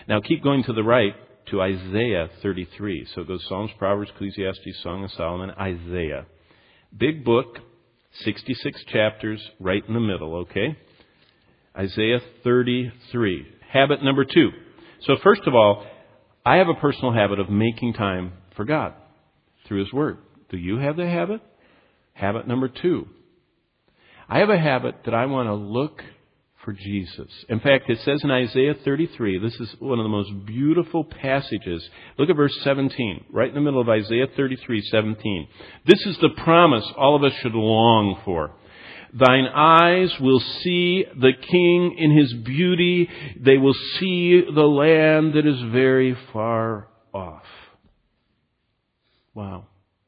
Now keep going to the right to Isaiah 33. So it goes Psalms, Proverbs, Ecclesiastes, Song of Solomon, Isaiah. Big book, 66 chapters, right in the middle, okay? Isaiah 33. Habit number 2. So first of all, I have a personal habit of making time for God through His Word. Do you have the habit? Habit number 2. I have a habit that I want to look for Jesus. In fact, it says in Isaiah 33, this is one of the most beautiful passages. Look at verse 17, right in the middle of Isaiah 33:17. This is the promise all of us should long for. Thine eyes will see the King in His beauty. They will see the land that is very far off. Wow.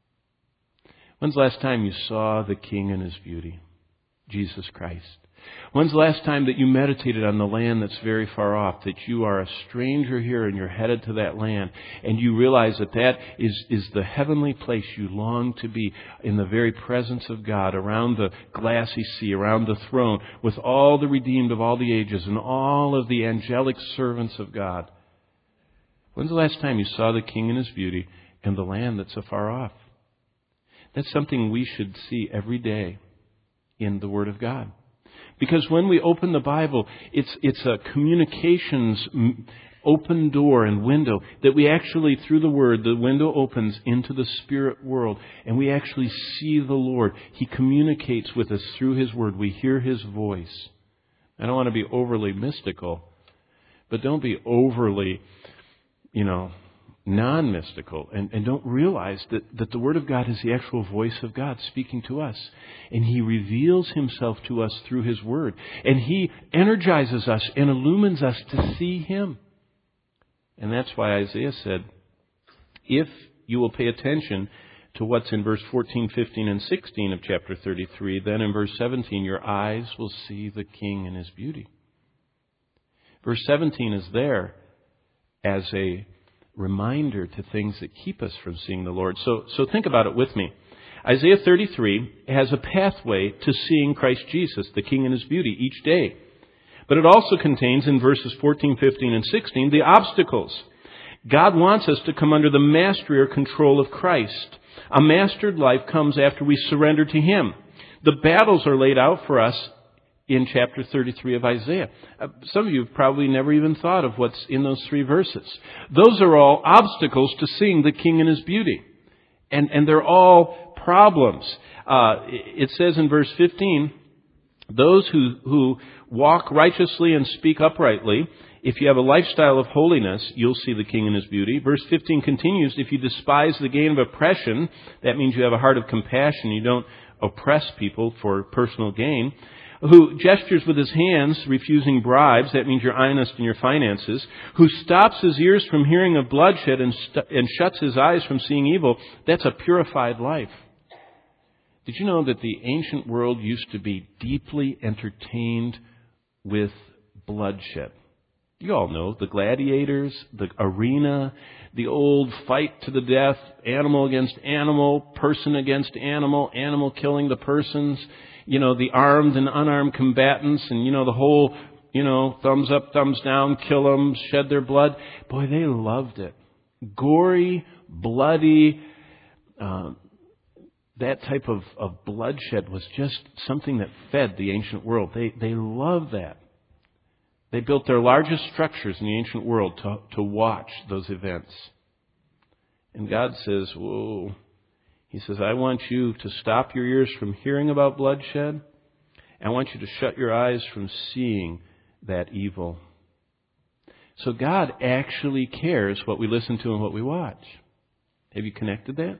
When's the last time you saw the King in His beauty? Jesus Christ. When's the last time that you meditated on the land that's very far off, that you are a stranger here and you're headed to that land, and you realize that that is the heavenly place you long to be, in the very presence of God, around the glassy sea, around the throne, with all the redeemed of all the ages and all of the angelic servants of God? When's the last time you saw the King in His beauty and the land that's so far off? That's something we should see every day in the Word of God. Because when we open the Bible, it's a communications open door and window that we actually, through the Word, the window opens into the spirit world, and we actually see the Lord. He communicates with us through His Word. We hear His voice. I don't want to be overly mystical, but don't be overly, non-mystical, and don't realize that the Word of God is the actual voice of God speaking to us. And He reveals Himself to us through His Word. And He energizes us and illumines us to see Him. And that's why Isaiah said, if you will pay attention to what's in verse 14, 15, and 16 of chapter 33, then in verse 17, your eyes will see the King in His beauty. Verse 17 is there as a reminder to things that keep us from seeing the Lord. So think about it with me. Isaiah 33 has a pathway to seeing Christ Jesus, the King in His beauty, each day. But it also contains, in verses 14, 15, and 16, the obstacles. God wants us to come under the mastery or control of Christ. A mastered life comes after we surrender to Him. The battles are laid out for us in chapter 33 of Isaiah. Some of you have probably never even thought of what's in those 3 verses. Those are all obstacles to seeing the King in His beauty. And they're all problems. It says in verse 15, those who walk righteously and speak uprightly, if you have a lifestyle of holiness, you'll see the King in His beauty. Verse 15 continues, if you despise the gain of oppression, that means you have a heart of compassion. You don't oppress people for personal gain. Who gestures with his hands, refusing bribes, that means you're honest in your finances, who stops his ears from hearing of bloodshed and shuts his eyes from seeing evil, that's a purified life. Did you know that the ancient world used to be deeply entertained with bloodshed? You all know the gladiators, the arena, the old fight to the death, animal against animal, person against animal, animal killing the persons, the armed and unarmed combatants, and the whole, thumbs up, thumbs down, kill them, shed their blood. Boy, they loved it. Gory, bloody, that type of bloodshed was just something that fed the ancient world. They loved that. They built their largest structures in the ancient world to watch those events. And God says, whoa. He says, I want you to stop your ears from hearing about bloodshed. I want you to shut your eyes from seeing that evil. So God actually cares what we listen to and what we watch. Have you connected that?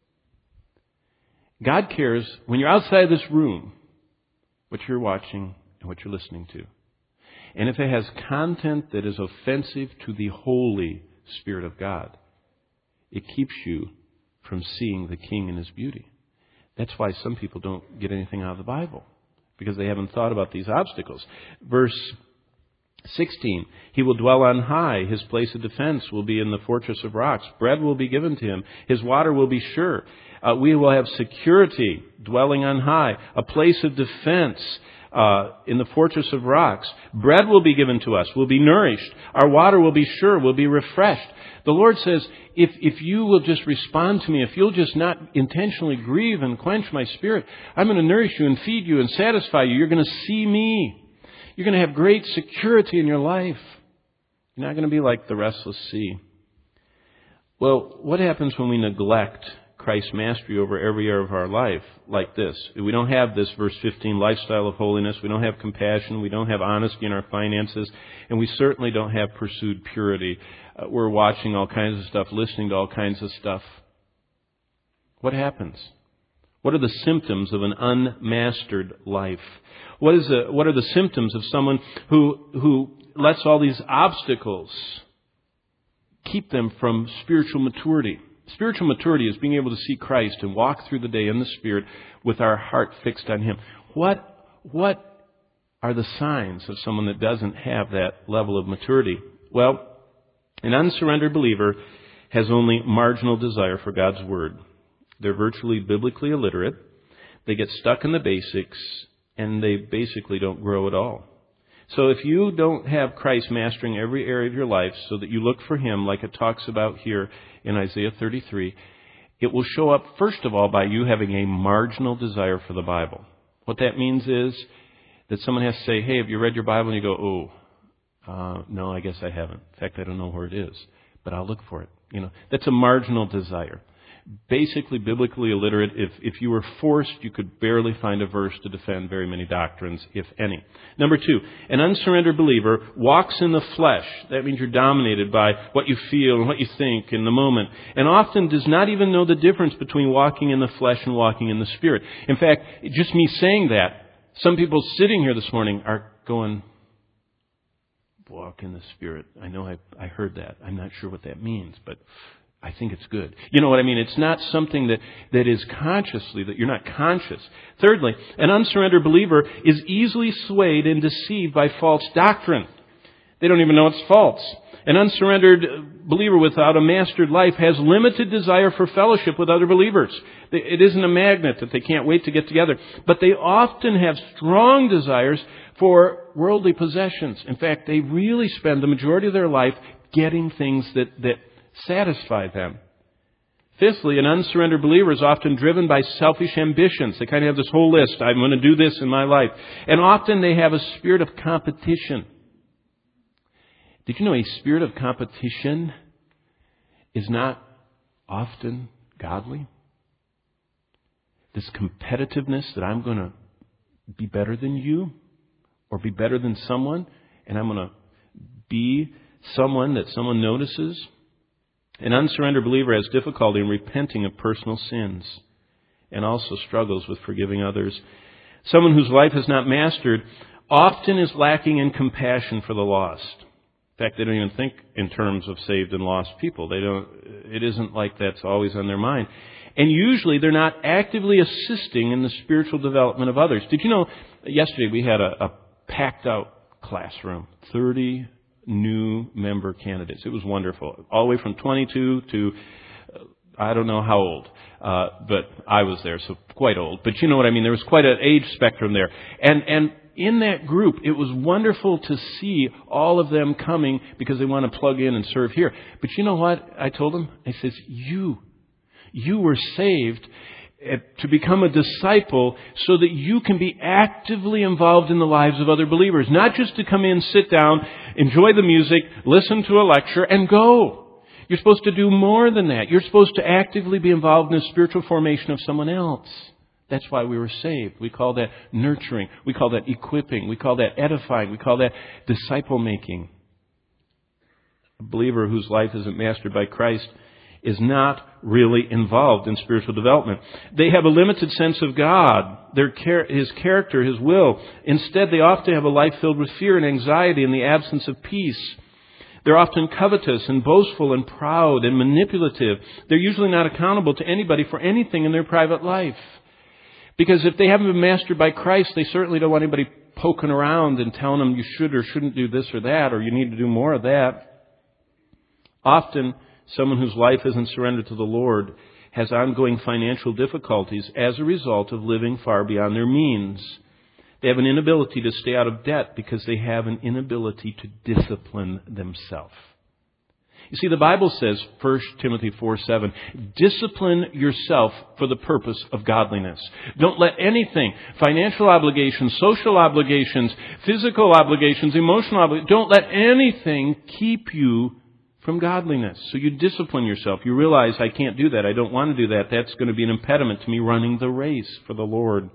God cares when you're outside this room, what you're watching and what you're listening to. And if it has content that is offensive to the Holy Spirit of God, it keeps you from seeing the King in His beauty. That's why some people don't get anything out of the Bible, because they haven't thought about these obstacles. Verse 16, He will dwell on high. His place of defense will be in the fortress of rocks. Bread will be given to Him. His water will be sure. We will have security, dwelling on high, a place of defense. in the fortress of rocks. Bread will be given to us. We'll be nourished. Our water will be sure. We'll be refreshed. The Lord says, if you will just respond to me, if you'll just not intentionally grieve and quench my spirit, I'm going to nourish you and feed you and satisfy you. You're going to see me. You're going to have great security in your life. You're not going to be like the restless sea. Well, what happens when we neglect Christ's mastery over every area of our life like this? We don't have this, verse 15, lifestyle of holiness. We don't have compassion. We don't have honesty in our finances. And we certainly don't have pursued purity. We're watching all kinds of stuff, listening to all kinds of stuff. What happens? What are the symptoms of an unmastered life? What are the symptoms of someone who lets all these obstacles keep them from spiritual maturity? Spiritual maturity is being able to see Christ and walk through the day in the Spirit with our heart fixed on Him. What are the signs of someone that doesn't have that level of maturity? Well, an unsurrendered believer has only marginal desire for God's Word. They're virtually biblically illiterate. They get stuck in the basics, and they basically don't grow at all. So if you don't have Christ mastering every area of your life so that you look for Him like it talks about here in Isaiah 33, it will show up, first of all, by you having a marginal desire for the Bible. What that means is that someone has to say, hey, have you read your Bible? And you go, no, I guess I haven't. In fact, I don't know where it is, but I'll look for it. That's a marginal desire. Basically, biblically illiterate. If you were forced, you could barely find a verse to defend very many doctrines, if any. Number 2, an unsurrendered believer walks in the flesh. That means you're dominated by what you feel and what you think in the moment, and often does not even know the difference between walking in the flesh and walking in the Spirit. In fact, just me saying that, some people sitting here this morning are going, walk in the Spirit. I know I heard that. I'm not sure what that means, but I think it's good. You know what I mean? It's not something that is consciously, that you're not conscious. Thirdly, an unsurrendered believer is easily swayed and deceived by false doctrine. They don't even know it's false. An unsurrendered believer without a mastered life has limited desire for fellowship with other believers. It isn't a magnet that they can't wait to get together. But they often have strong desires for worldly possessions. In fact, they really spend the majority of their life getting things that satisfy them. Fifthly, an unsurrendered believer is often driven by selfish ambitions. They kind of have this whole list. I'm going to do this in my life. And often they have a spirit of competition. Did you know a spirit of competition is not often godly? This competitiveness that I'm going to be better than you or be better than someone, and I'm going to be someone that someone notices. An unsurrendered believer has difficulty in repenting of personal sins and also struggles with forgiving others. Someone whose life is not mastered often is lacking in compassion for the lost. In fact, they don't even think in terms of saved and lost people. It isn't like that's always on their mind. And usually they're not actively assisting in the spiritual development of others. Did you know, yesterday we had a packed out classroom, 30 new member candidates. It was wonderful. All the way from 22 to I don't know how old, but I was there, so quite old. But you know what I mean. There was quite an age spectrum there. And in that group, it was wonderful to see all of them coming because they want to plug in and serve here. But you know what I told them? I says, you were saved to become a disciple so that you can be actively involved in the lives of other believers. Not just to come in, sit down, enjoy the music, listen to a lecture, and go. You're supposed to do more than that. You're supposed to actively be involved in the spiritual formation of someone else. That's why we were saved. We call that nurturing. We call that equipping. We call that edifying. We call that disciple making. A believer whose life isn't mastered by Christ is not really involved in spiritual development. They have a limited sense of God, His character, His will. Instead, they often have a life filled with fear and anxiety in the absence of peace. They're often covetous and boastful and proud and manipulative. They're usually not accountable to anybody for anything in their private life. Because if they haven't been mastered by Christ, they certainly don't want anybody poking around and telling them you should or shouldn't do this or that, or you need to do more of that. Often, someone whose life isn't surrendered to the Lord has ongoing financial difficulties as a result of living far beyond their means. They have an inability to stay out of debt because they have an inability to discipline themselves. You see, the Bible says, 1 Timothy 4:7, discipline yourself for the purpose of godliness. Don't let anything, financial obligations, social obligations, physical obligations, emotional obligations, don't let anything keep you from godliness. So you discipline yourself. You realize, I can't do that. I don't want to do that. That's going to be an impediment to me running the race for the Lord.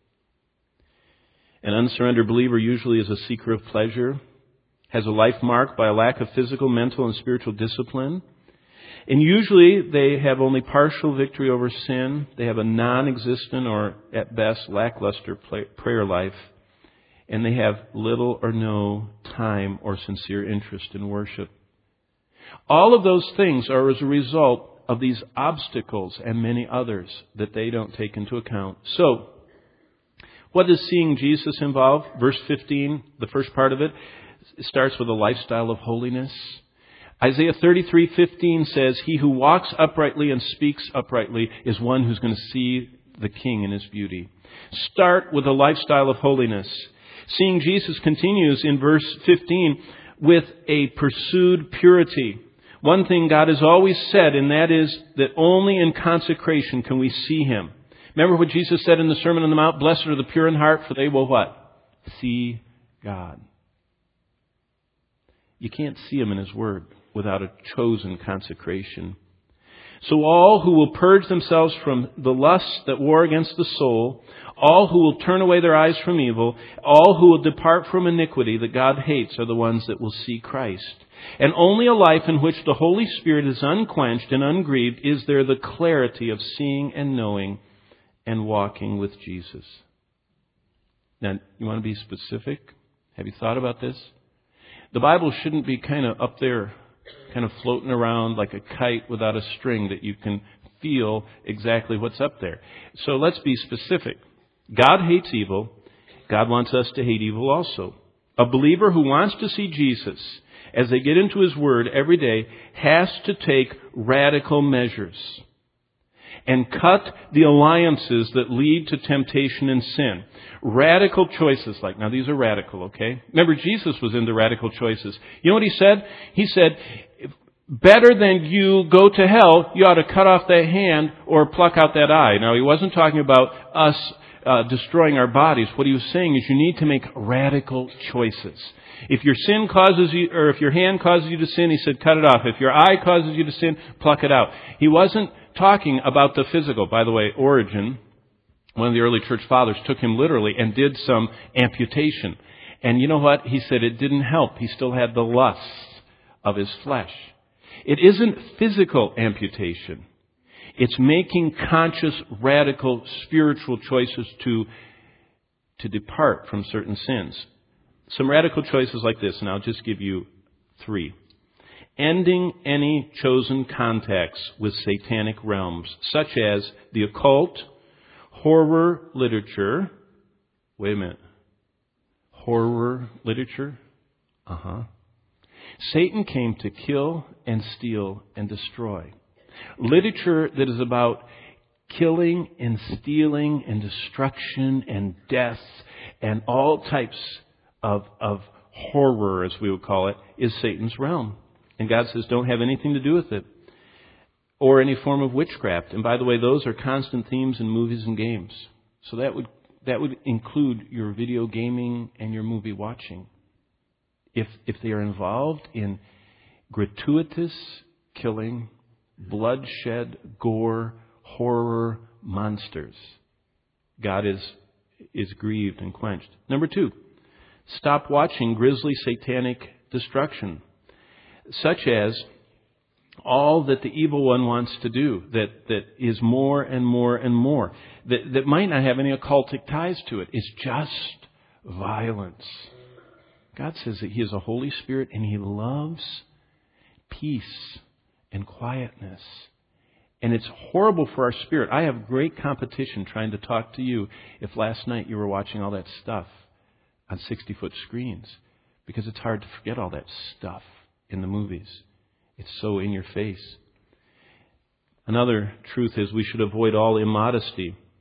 An unsurrendered believer usually is a seeker of pleasure, has a life marked by a lack of physical, mental, and spiritual discipline. And usually they have only partial victory over sin. They have a non-existent or, at best, lackluster prayer life. And they have little or no time or sincere interest in worship. All of those things are as a result of these obstacles and many others that they don't take into account. So, what does seeing Jesus involve? Verse 15, the first part of it, starts with a lifestyle of holiness. Isaiah 33:15 says, he who walks uprightly and speaks uprightly is one who's going to see the King in his beauty. Start with a lifestyle of holiness. Seeing Jesus continues in verse 15 with a pursued purity. One thing God has always said, and that is that only in consecration can we see Him. Remember what Jesus said in the Sermon on the Mount? Blessed are the pure in heart, for they will what? See God. You can't see Him in His Word without a chosen consecration. So all who will purge themselves from the lusts that war against the soul, all who will turn away their eyes from evil, all who will depart from iniquity that God hates are the ones that will see Christ. And only a life in which the Holy Spirit is unquenched and ungrieved is there the clarity of seeing and knowing and walking with Jesus. Now, you want to be specific? Have you thought about this? The Bible shouldn't be kind of up there, kind of floating around like a kite without a string that you can feel exactly what's up there. So let's be specific. God hates evil. God wants us to hate evil also. A believer who wants to see Jesus as they get into His Word every day has to take radical measures and cut the alliances that lead to temptation and sin. Radical choices like, now these are radical, okay? Remember, Jesus was into radical choices. You know what He said? He said, better than you go to hell, you ought to cut off that hand or pluck out that eye. Now, He wasn't talking about us destroying our bodies. What He was saying is you need to make radical choices. If your sin causes you, or if your hand causes you to sin, He said, cut it off. If your eye causes you to sin, pluck it out. He wasn't talking about the physical. By the way, Origen, one of the early church fathers, took him literally and did some amputation. And you know what? He said it didn't help. He still had the lusts of his flesh. It isn't physical amputation. It's making conscious, radical, spiritual choices to depart from certain sins. Some radical choices like this, and I'll just give you 3. Ending any chosen contacts with satanic realms, such as the occult, horror literature. Wait a minute. Horror literature? Satan came to kill and steal and destroy. Literature that is about killing and stealing and destruction and death and all types of horror, as we would call it, is Satan's realm. And God says, don't have anything to do with it. Or any form of witchcraft. And by the way, those are constant themes in movies and games. So that would include your video gaming and your movie watching. If they are involved in gratuitous killing, bloodshed, gore, horror, monsters, God is grieved and quenched. Number 2, stop watching grisly satanic destruction, such as all that the evil one wants to do, that is more and more and more, that might not have any occultic ties to it. It's just violence. God says that He is a Holy Spirit and He loves peace and quietness. And it's horrible for our spirit. I have great competition trying to talk to you if last night you were watching all that stuff on 60-foot screens, because it's hard to forget all that stuff in the movies. It's so in your face. Another truth is we should avoid all immodesty.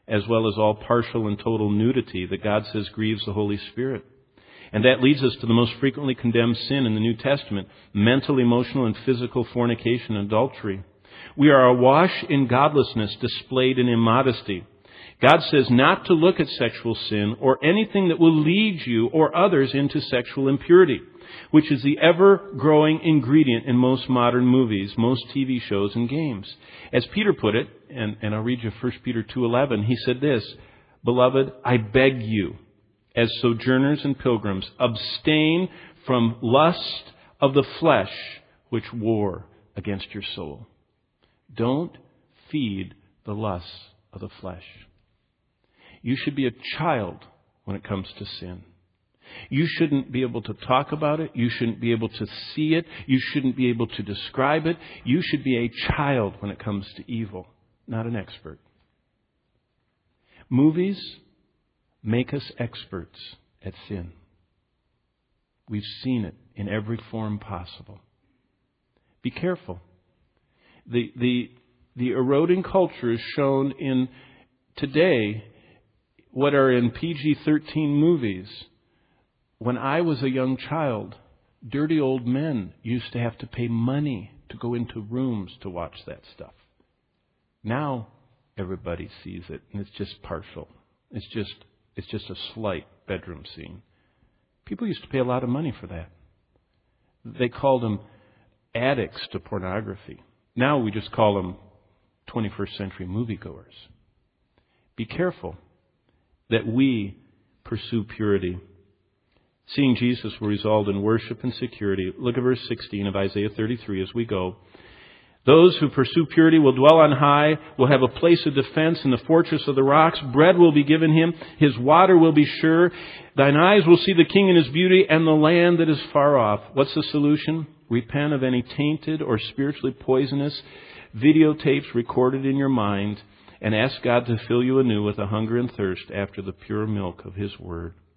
as well as all partial and total nudity that God says grieves the Holy Spirit. And that leads us to the most frequently condemned sin in the New Testament: mental, emotional, and physical fornication and adultery. We are awash in godlessness displayed in immodesty. God says not to look at sexual sin or anything that will lead you or others into sexual impurity, which is the ever-growing ingredient in most modern movies, most TV shows, and games. As Peter put it, and I'll read you 1 Peter 2:11, he said this: "Beloved, I beg you, as sojourners and pilgrims, abstain from lust of the flesh, which war against your soul." Don't feed the lusts of the flesh. You should be a child when it comes to sin. You shouldn't be able to talk about it. You shouldn't be able to see it. You shouldn't be able to describe it. You should be a child when it comes to evil, not an expert. Movies make us experts at sin. We've seen it in every form possible. Be careful. The eroding culture is shown in today what are in PG-13 movies. When I was a young child, dirty old men used to have to pay money to go into rooms to watch that stuff. Now everybody sees it, and it's just partial. It's just a slight bedroom scene. People used to pay a lot of money for that. They called them addicts to pornography. Now we just call them 21st century moviegoers. Be careful that we pursue purity. Seeing Jesus will result in worship and security. Look at verse 16 of Isaiah 33 as we go. Those who pursue purity will dwell on high, will have a place of defense in the fortress of the rocks. Bread will be given him. His water will be sure. Thine eyes will see the King in his beauty and the land that is far off. What's the solution? Repent of any tainted or spiritually poisonous videotapes recorded in your mind and ask God to fill you anew with a hunger and thirst after the pure milk of His Word.